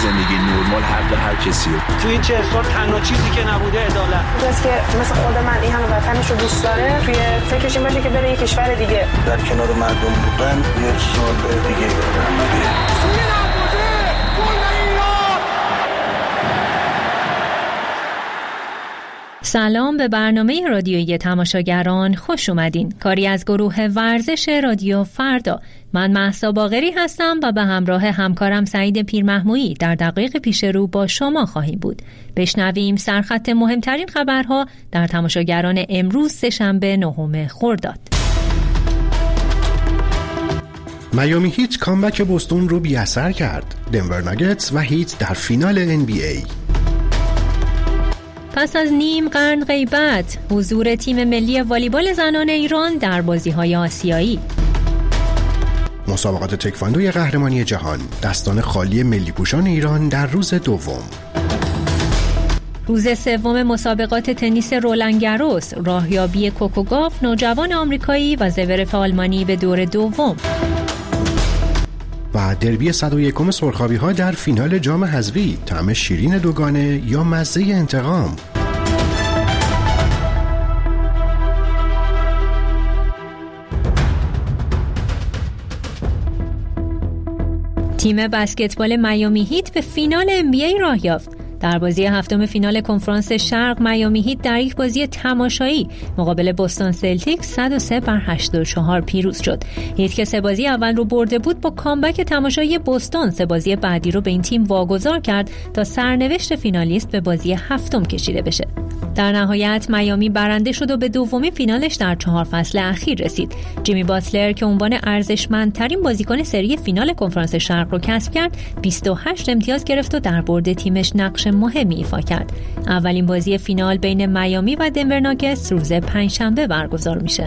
زندگی نرمال حق هر کسی رو. توی این 40 سال تنها چیزی که نبوده عدالت. کسی که مثل خود من این همه وطنش رو دوست داره توی فکرش این باشه که بره یک کشور دیگه در کنار مردم بودن یک سال دیگه سلام به برنامه رادیویی تماشاگران، خوش اومدین. کاری از گروه ورزش رادیو فردا. من مهسا باقری هستم و به همراه همکارم سعید پیرمحمودی در دقایق پیش رو با شما خواهیم بود. بشنویم سرخط مهمترین خبرها در تماشاگران امروز سه‌شنبه 9 خرداد. میامی هیت کامبک بوستون رو بی‌اثر کرد. دنور ناگتس و هیت در فینال NBA. پس از نیم قرن غیبت، حضور تیم ملی والیبال زنان ایران در بازی‌های آسیایی. مسابقات تکواندوی قهرمانی جهان، دستان خالی ملی پوشان ایران در روز دوم. روز سوم مسابقات تنیس رولان گاروس، راهیابی کوکو گاف نوجوان آمریکایی و زورف آلمانی به دور دوم. و دربی 101 سرخابی‌ها در فینال جام حذفی، طعم شیرین دوگانه یا مزه انتقام. تیم بسکتبال میامی هیت به فینال NBA راه یافت. در بازی هفتم فینال کنفرانس شرق، میامی هیت در یک بازی تماشایی مقابل بوستون سلتیکس 103-84 پیروز شد. هیت که 3 بازی اول رو برده بود، با کامبک تماشایی بوستون 3 بازی بعدی رو به این تیم واگذار کرد تا سرنوشت فینالیست به بازی هفتم کشیده بشه. در نهایت میامی برنده شد و به دومین فینالش در 4 فصل اخیر رسید. جیمی باتلر که عنوان ارزشمندترین بازیکن سری فینال کنفرانس شرق رو کسب کرد، 28 امتیاز گرفت و در برد تیمش نقش مهمی ایفا کرد. اولین بازی فینال بین میامی و دنور ناگتس روز پنجشنبه برگزار میشه.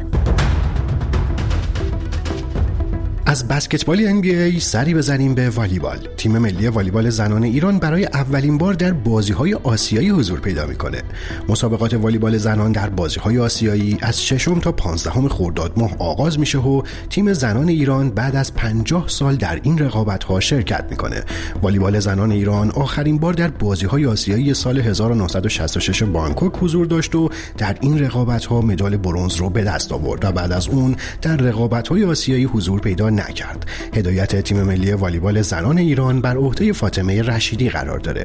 از بسکتبال NBA سری بزنیم به والیبال. تیم ملی والیبال زنان ایران برای اولین بار در بازی‌های آسیایی حضور پیدا می‌کنه. مسابقات والیبال زنان در بازی‌های آسیایی از 6 تا 15 خرداد ماه آغاز میشه و تیم زنان ایران بعد از 50 سال در این رقابت‌ها شرکت می‌کنه. والیبال زنان ایران آخرین بار در بازی‌های آسیایی سال 1966 بانکوک حضور داشت و در این رقابت‌ها مدال برنز رو به دست آورد و بعد از اون در رقابت‌های آسیایی حضور پیدا نکرد. هدایت تیم ملی والیبال زنان ایران بر عهده فاطمه رشیدی قرار داره.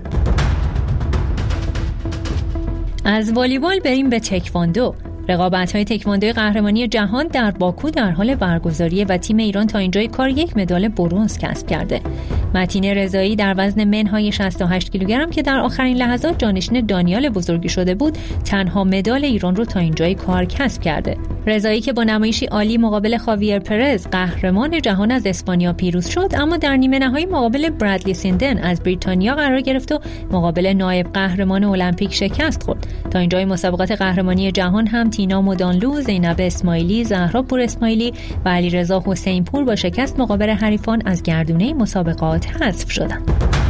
از والیبال بریم به تکواندو. رقابت‌های تکواندوی قهرمانی جهان در باکو در حال برگزاریه و تیم ایران تا اینجای کار 1 مدال برنز کسب کرده. متین رضایی در وزن منهای 68 کیلوگرم که در آخرین لحظات جانشین دانیال بزرگی شده بود، تنها مدال ایران رو تا اینجای کار کسب کرده. رضایی که با نمایشی عالی مقابل خاویر پرز قهرمان جهان از اسپانیا پیروز شد، اما در نیمه نهایی مقابل برادلی سیندن از بریتانیا قرار گرفت و مقابل نایب قهرمان المپیک شکست خورد. تا اینجای مسابقات قهرمانی جهان هم تینا مدانلو، زینب اسماعیلی، زهرا پور اسماعیلی و علیرضا حسین پور با شکست مقابل حریفان از گردونه مسابقات حذف شدند.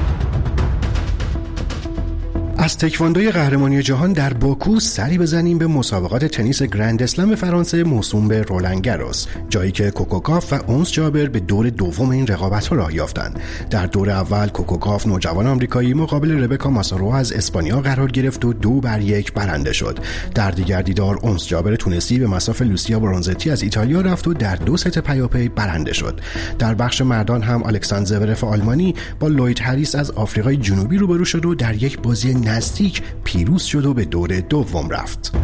از تکواندوی قهرمانی جهان در باکو سری بزنیم به مسابقات تنیس گرند اسلم فرانسه موسوم به رولان گاروس، جایی که کوکو گاف و اونس جابر به دور دوم این رقابت‌ها راه یافتند. در دور اول کوکو گاف نوجوان آمریکایی مقابل ربکا ماسارو از اسپانیا قرار گرفت و 2-1 برنده شد. در دیگر دیدار اونس جابر تونسی به مصاف لوسیا برونزتی از ایتالیا رفت و در 2 ست پیاپی برنده شد. در بخش مردان هم الکساندر زورف آلمانی با لوید هریس از آفریقای جنوبی روبرو شد و در یک بازی نزدیک پیروز شد و به دور دوم رفت.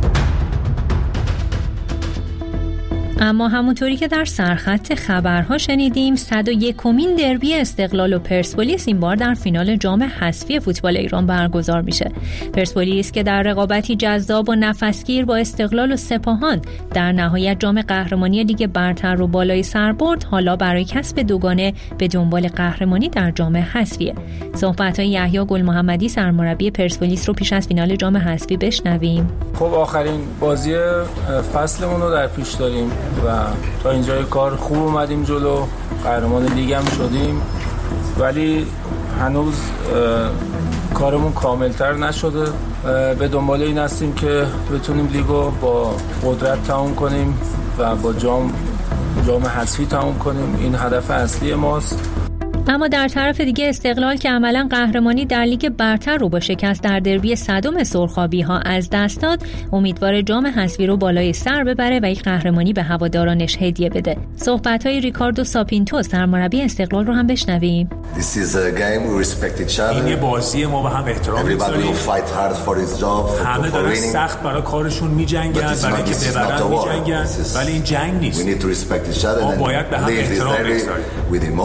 اما همونطوری که در سرخط خبرها شنیدیم، 101مین دربی استقلال و پرسپولیس این بار در فینال جام حذفی فوتبال ایران برگزار میشه. پرسپولیس که در رقابتی جذاب و نفسگیر با استقلال و سپاهان در نهایت جام قهرمانی لیگ برتر رو بالای سر برد، حالا برای کسب دوگانه به دنبال قهرمانی در جام حذفیه. صحبت‌های یحیی گل محمدی سرمربی پرسپولیس رو پیش از فینال جام حذفی بشنویم. خب آخرین بازی فصلمون رو در پیش داریم و تا اینجای کار خوب اومدیم جلو، قهرمان لیگ هم شدیم، ولی هنوز کارمون کاملتر نشده. به دنبال این هستیم که بتونیم لیگو با قدرت تموم کنیم و با جام حذفی تموم کنیم. این هدف اصلی ماست. اما در طرف دیگه استقلال که عملاً قهرمانی در لیگ برتر رو با شکست در دربی صدم سرخابی‌ها از دست داد، امیدوار جام حذفی رو بالای سر ببره و یک قهرمانی به هوادارانش هدیه بده. صحبت‌های ریکاردو ساپینتو سرمربی استقلال رو هم بشنویم. این یه بازی، ما به هم احترام می‌ذاریم. همه دارن سخت برای کارشون می‌جنگن، برای اینکه ببرن می‌جنگن، ولی این جنگ نیست. ما باید به هم احترام بذاریم.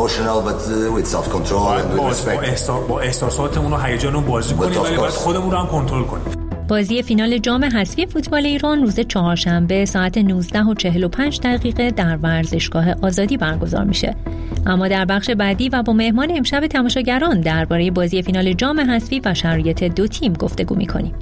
با احساساتمون و هیجانمون بازی کنیم، ولی باید خودمون رو هم کنترل کنیم. بازی فینال جام حذفی فوتبال ایران روز چهارشنبه ساعت 19:45 در ورزشگاه آزادی برگزار میشه. اما در بخش بعدی و با مهمان امشب تماشاگران درباره بازی فینال جام حذفی و شرایط دو تیم گفتگو میکنیم.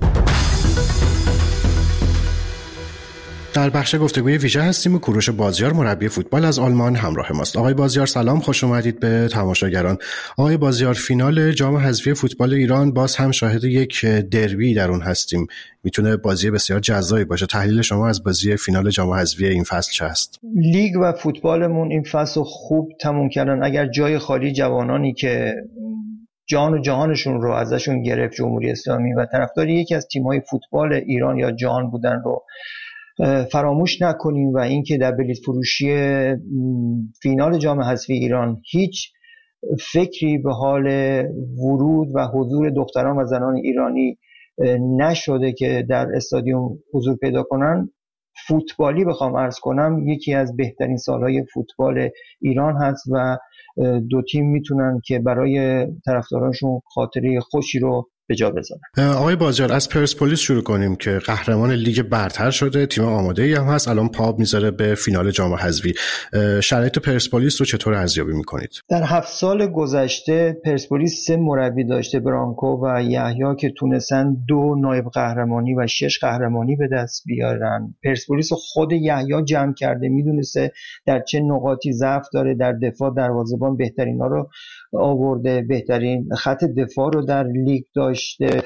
در بخش گفتگوی ویژه هستیم و کوروش بازیار مربی فوتبال از آلمان همراه ماست. آقای بازیار سلام، خوش اومدید به تماشاگران. آقای بازیار، فینال جام حذفی فوتبال ایران باز هم شاهد یک دربی در اون هستیم. میتونه بازی بسیار جذابی باشه. تحلیل شما از بازی فینال جام حذفی این فصل چه است؟ لیگ و فوتبالمون این فصل خوب تموم کردن. اگر جای خالی جوانانی که جان و جهانشون رو ازشون گرفت جمهوری اسلامی و طرفدار یکی از تیم‌های فوتبال ایران یا جهان بودن رو فراموش نکنیم و اینکه در بلیط فروشی فینال جام حذفی ایران هیچ فکری به حال ورود و حضور دختران و زنان ایرانی نشده که در استادیوم حضور پیدا کنن، فوتبالی بخوام عرض کنم یکی از بهترین سالهای فوتبال ایران هست و دو تیم میتونن که برای طرفدارانشون خاطره خوشی رو به جا بذارن. آقای بازیار، از پرسپولیس شروع کنیم که قهرمان لیگ برتر شده، تیم آماده‌ای هم هست، الان پا میذاره به فینال جام حذفی. شرایط پرسپولیس رو چطور ارزیابی میکنید؟ در 7 سال گذشته پرسپولیس 3 مربی داشته، برانکو و یحیی، که تونستن 2 نایب قهرمانی و 6 قهرمانی به دست بیارن. پرسپولیس خود یحیی جمع کرده، میدونسته در چه نقاطی ضعف داره، در دفاع دروازه‌بان بهترینا رو آورده، بهترین خط دفاع رو در لیگ داشته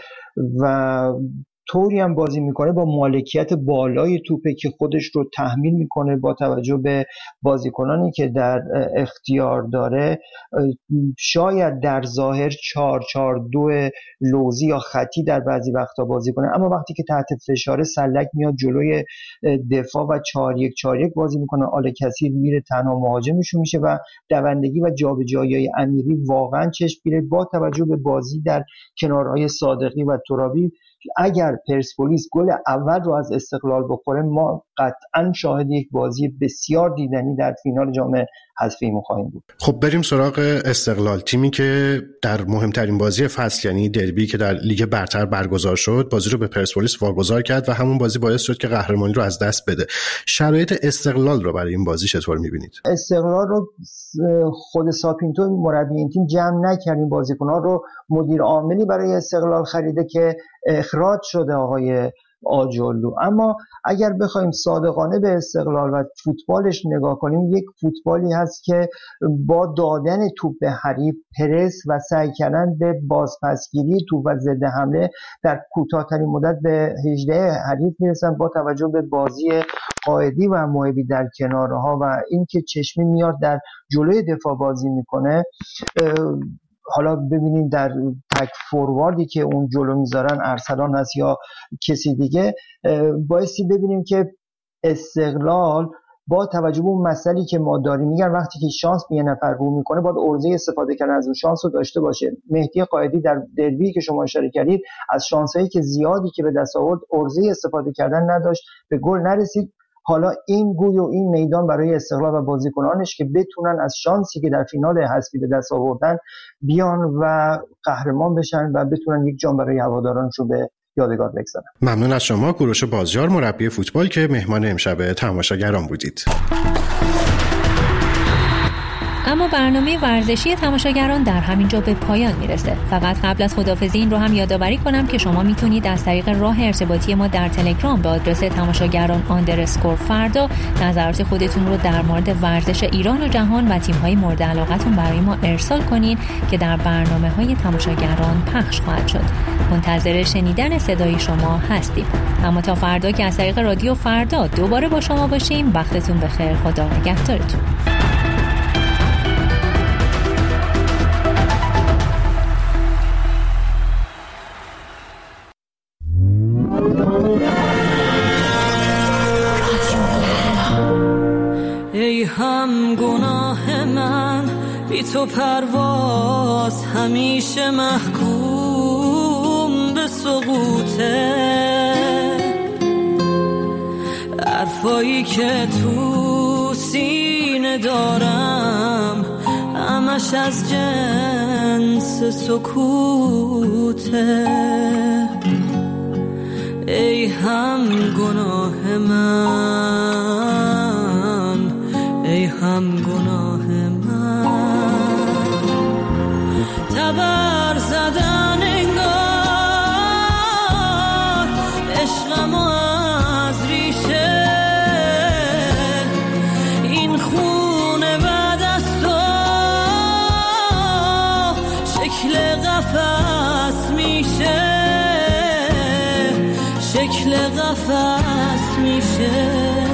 و طوری هم بازی میکنه با مالکیت بالای توپه که خودش رو تحمیل میکنه با توجه به بازیکنانی که در اختیار داره. شاید در ظاهر 4-4-2 لوزی یا خطی در بعضی وقتا بازی کنه، اما وقتی که تحت فشار سلک میاد جلوی دفاع و 4-1-4-1 بازی میکنه، آل کثیر میره تنها مهاجمشون میشه و دوندگی و جابجایی امیری واقعا چشم میره با توجه به بازی در کنارهای صادقی و ترابی. اگر پرسپولیس گل اول رو از استقلال بخوره، ما قطعا شاهد یک بازی بسیار دیدنی در فینال جام حذفی خواهیم بود. خب بریم سراغ استقلال، تیمی که در مهمترین بازی فصل یعنی دربی که در لیگ برتر برگزار شد بازی رو به پرسپولیس واگذار کرد و همون بازی باعث شد که قهرمانی رو از دست بده. شرایط استقلال رو برای این بازی چطور می‌بینید؟ استقلال رو خود ساپینتو مربی این تیم جمع نکردیم، بازیکن‌ها رو مدیر عاملی برای استقلال خریده که اخراج شده آقای آجلو. اما اگر بخوایم صادقانه به استقلال و فوتبالش نگاه کنیم، یک فوتبالی هست که با دادن توپ به حریف، پرس و سعی کردن به بازپسگیری توپ و ضد حمله در کوتاه‌ترین مدت به 18 حریف میرسن با توجه به بازی قائدی و محبی در کنارها و اینکه چشمی میاد در جلوی دفاع بازی میکنه. حالا ببینیم در تک فورواردی که اون جلو میذارن ارسلان هست یا کسی دیگه، بایستی ببینیم که استقلال با توجه به اون مسئله که ما داریم، میگن وقتی که شانس به یه نفر رو میکنه باید عرضه استفاده کردن از اون شانس رو داشته باشه. مهدی قائدی در دربی که شما اشاره کردید از شانسایی که زیادی که به دست آورد عرضه استفاده کردن نداشت، به گل نرسید. حالا این گوی و این میدان برای استقلال و بازیکنانش که بتونن از شانسی که در فینال حذفی به دست آوردن بیان و قهرمان بشن و بتونن یک جام برای هوادارانشون به یادگار بگذارن. ممنون از شما کوروش بازیار مربی فوتبال که مهمان امشب تماشاگران بودید. اما برنامه ورزشی تماشاگران در همینجا به پایان میرسه. فقط قبل از خداحافظی این رو هم یادآوری کنم که شما میتونید از طریق راه ارتباطی ما در تلگرام به آدرس تماشاگران_فردا نظرات خودتون رو در مورد ورزش ایران و جهان و تیم‌های مورد علاقتون برای ما ارسال کنین که در برنامه‌های تماشاگران پخش خواهد شد. منتظر شنیدن صدای شما هستیم. اما تا فردا که از طریق رادیو فردا دوباره با شما باشیم، وقتتون بخیر. خدا نگهدارتون. بی تو پرواز همیشه محکوم به سقوطه. حرفایی که تو سینه دارم همش از جنس سکوته. ای هم گناه من، ای هم گناه من، تبر زدن انگار عشقم از ریشه. این خونه بعد از تو شکل قفس میشه، شکل قفس میشه.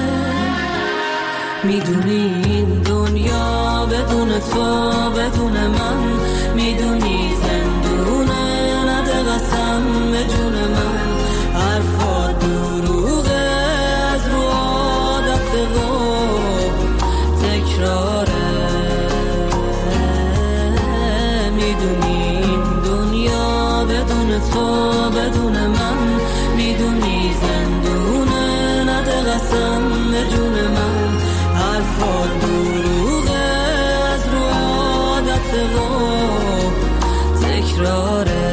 میدونی این دنیا بدون تو بدون من، میدونی زندونه نده قسم به جون من. حرفا دروغه از رو عادت و تکراره. میدونی این دنیا بدون تو بدون من، میدونی زندونه نده قسم به جون من. حرفا دروغه از رو عادت و تکراره.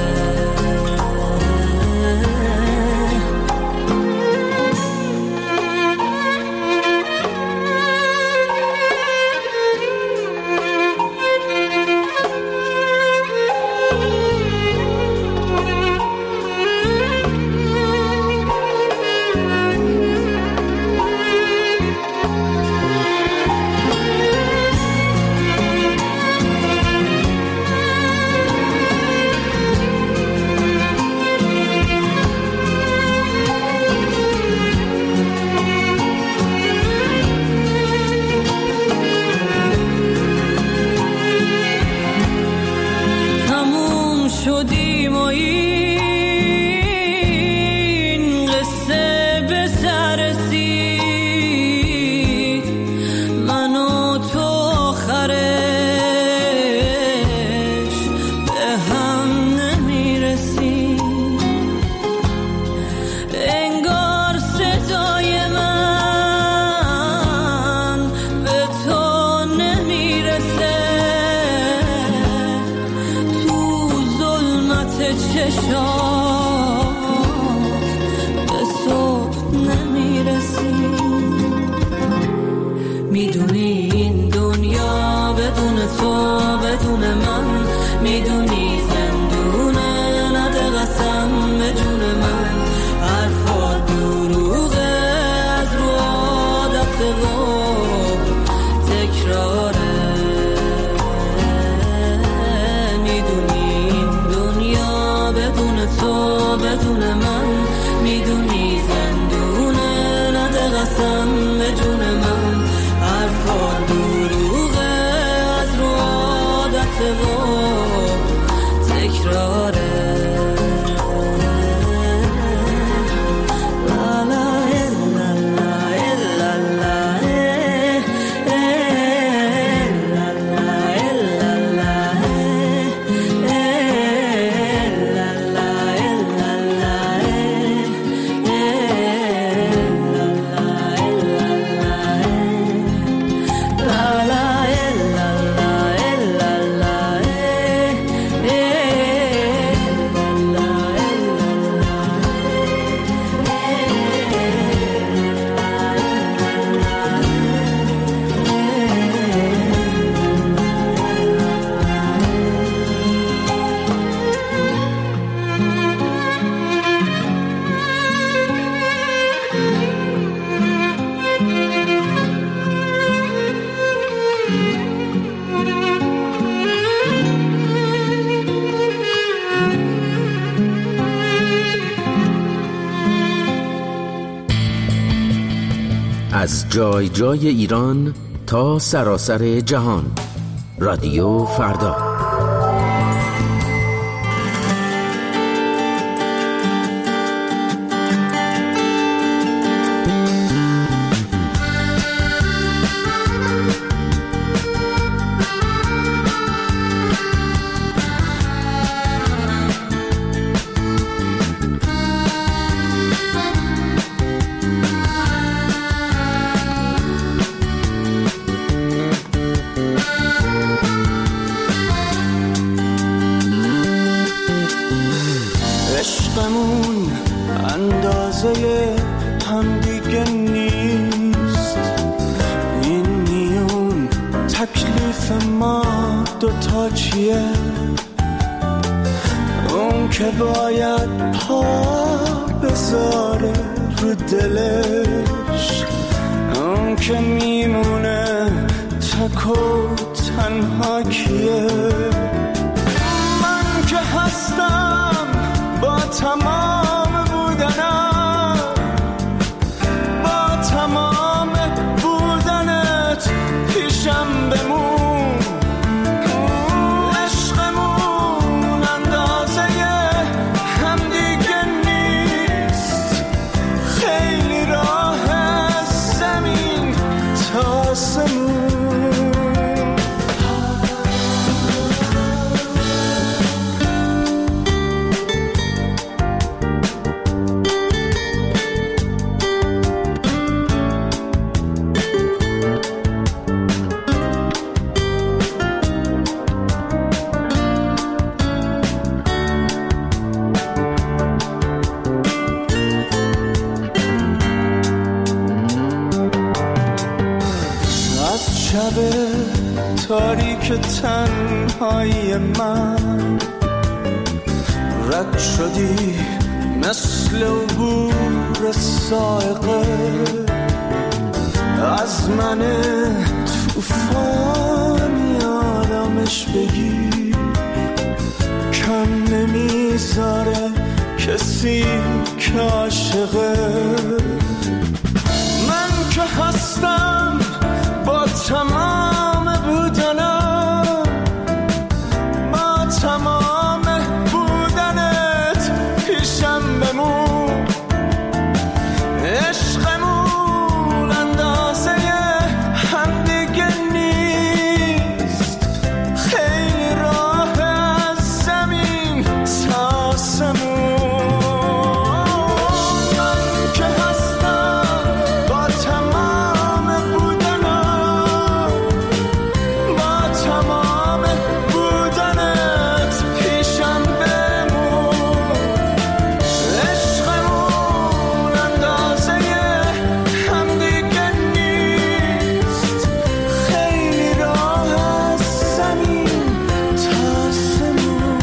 از جای جای ایران تا سراسر جهان. رادیو فردا. عشقمون اندازه هم دیگه نیست. این میون تکلیف ما دوتا چیه؟ اون که باید پا بذاره رو دلش، اون که میمونه تک و تنها کیه؟ من که هستم با تمام بودنم، با تمام بودنت پیشم بمون. عشقمون اندازه هم دیگه نیست. خیلی راه از زمین تا آسمون. تاریک تنهایی من رد شدی مثل عبور سائقه از من توفانی آرامش بگیر. کم نمیذاره کسی که عاشقه. من که هستم با تمام بودنم، با تمام بودنت پیشم بمون. عشقمون اندازه هم دیگه نیست. خیلی راه از زمین تا آسمون. من که هستم با تمام بودنم، با تمام بودنت پیشم بمون. عشقمون اندازه هم دیگه نیست. خیلی راه از زمین تا آسمون.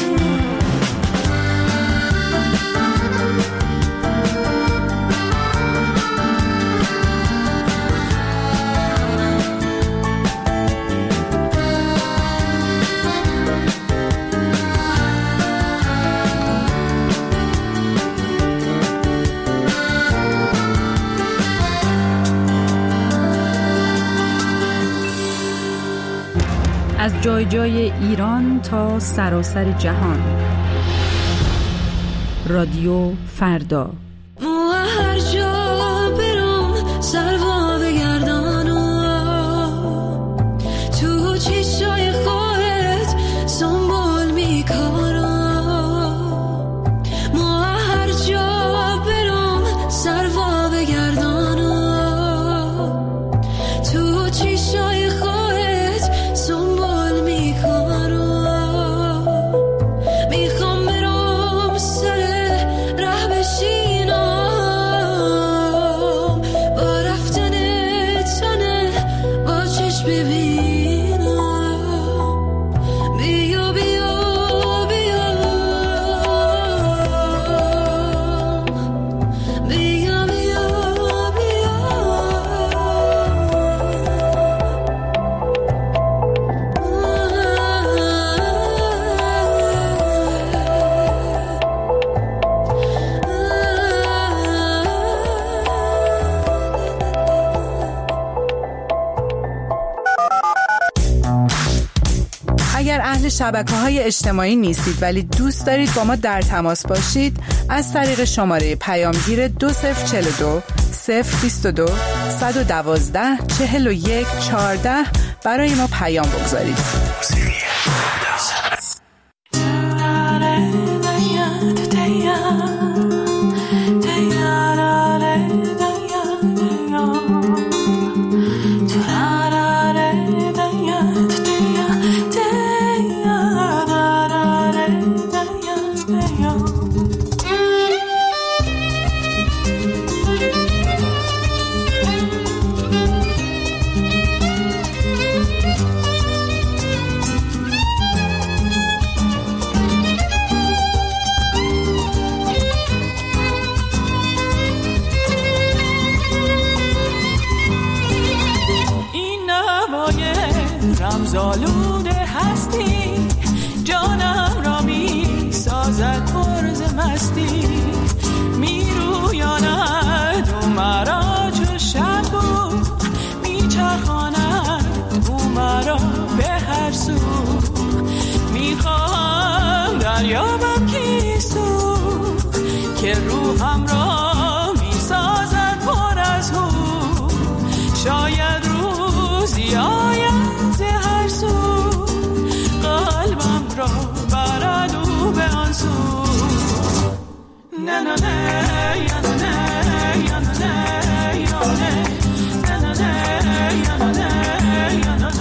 از جای جای ایران تا سراسر جهان. رادیو فردا. مو هر جا برم سروا بگردانم، تو چشای خواهد سنبول میکارم. مو هر جا برم سروا بگردانم، تو چشای خواهد سنبول میکارم. میخوام برم سر ره بشینم، با رفتن تنه با چشم ببینم. بیا بیا بیا بیا بیا بیا. اگر اهل شبکه‌های اجتماعی نیستید ولی دوست دارید با ما در تماس باشید، از طریق شماره پیامگیر 2042 022 112 41 14 برای ما پیام بگذارید. میخوام دریابم کیستو که روحم را میسازد پر از هو. شاید روزی آید ز هر سو قلبم را برد او به آن سو. نه نه نه یا نه نه یا نه نه یا نه نه نه یا نه نه یا نه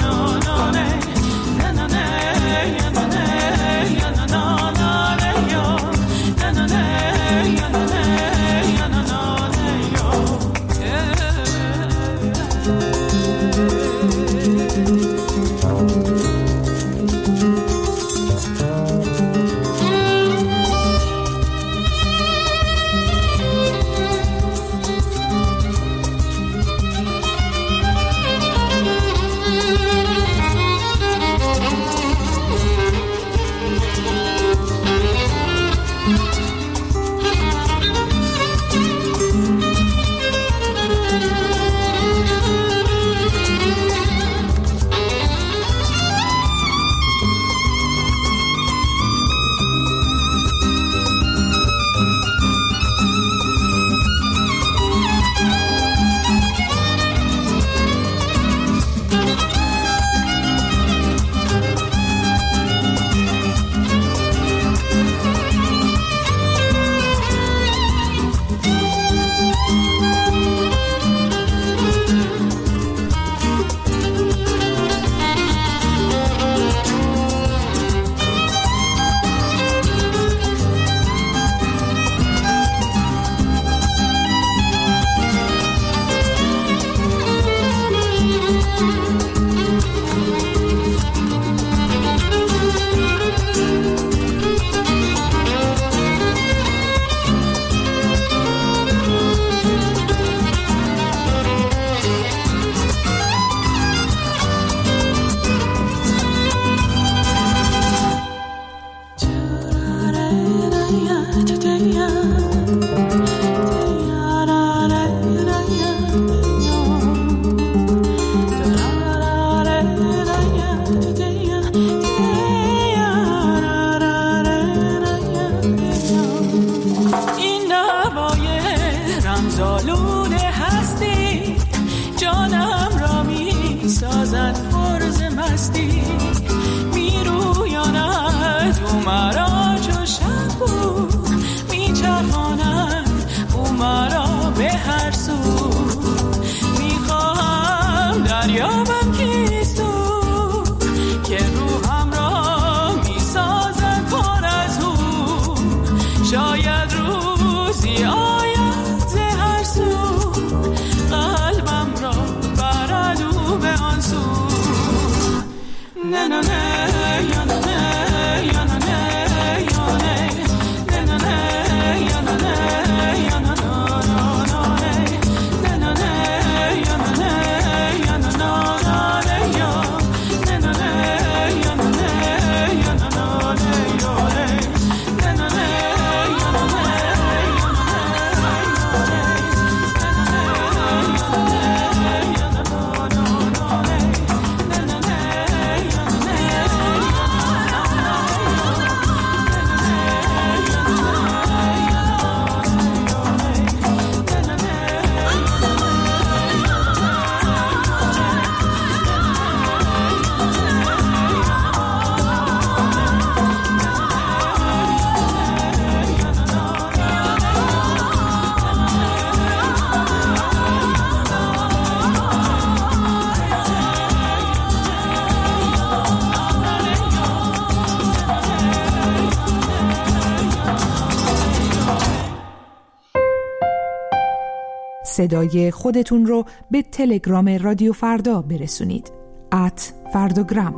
صدای خودتون رو به تلگرام رادیو فردا برسونید. @فرداگرام.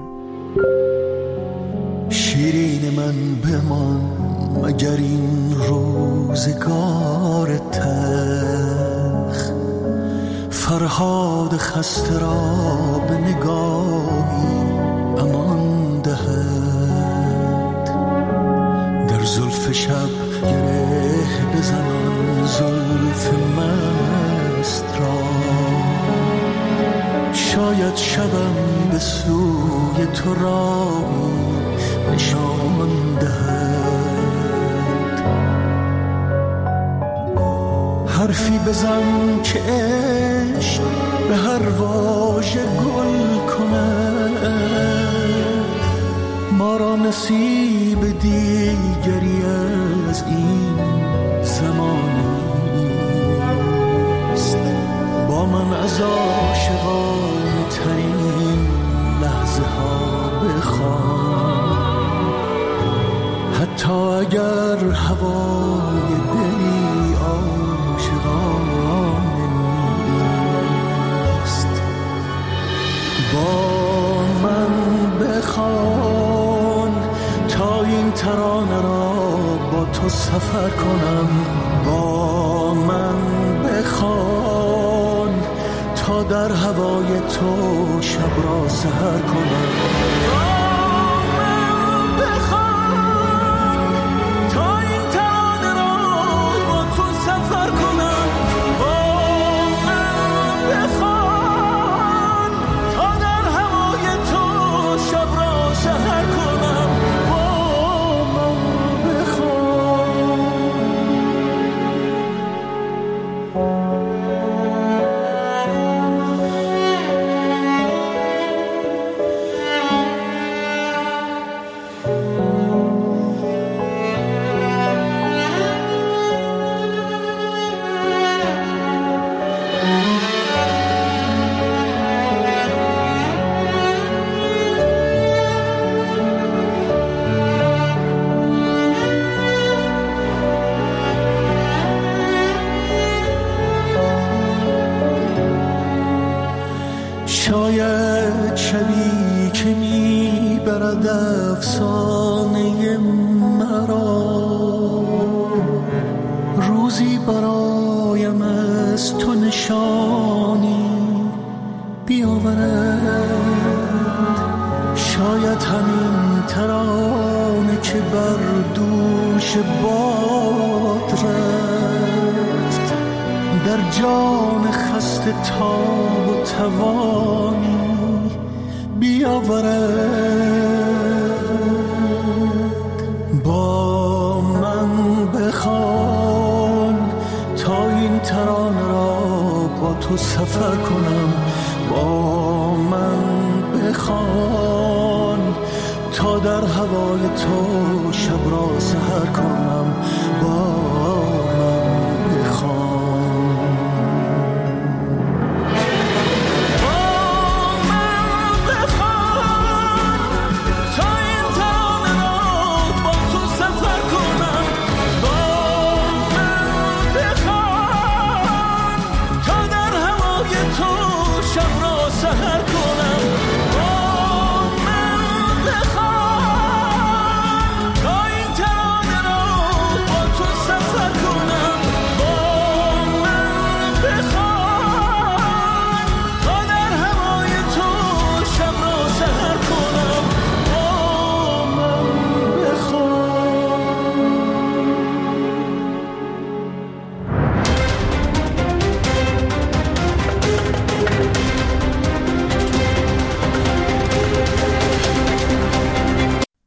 شیرین من بمان مگر این روزگار تلخ، فرهاد خسته را به نگاهی امان دهد. در زلف شب گره بزنان زلف مست را، شاید شبم به سوی تو رایی نشان دهد. حرفی بزن که عشق به هر واژه گل کنه، ما را نصیب دیگری از این زمان نیست. با من از عاشقانه ترین لحظه ها بخوان، حتی اگر هوای دلی عاشقانه نیست. با من بخوان تا این ترانه را با تو سفر کنم. با من بخوان تا در هوای تو شب را سحر کنم. شاید شبی که میبرد افسانه مرا، روزی برایم از تو نشانی بیاورد. شاید همین ترانه که بر دوش باد رفت، در جان خسته تاب و توانی بیاورد. با من بخوان تا این ترانه را با تو سفر کنم. با من بخوان تا در هوای تو شب را سحر کنم. با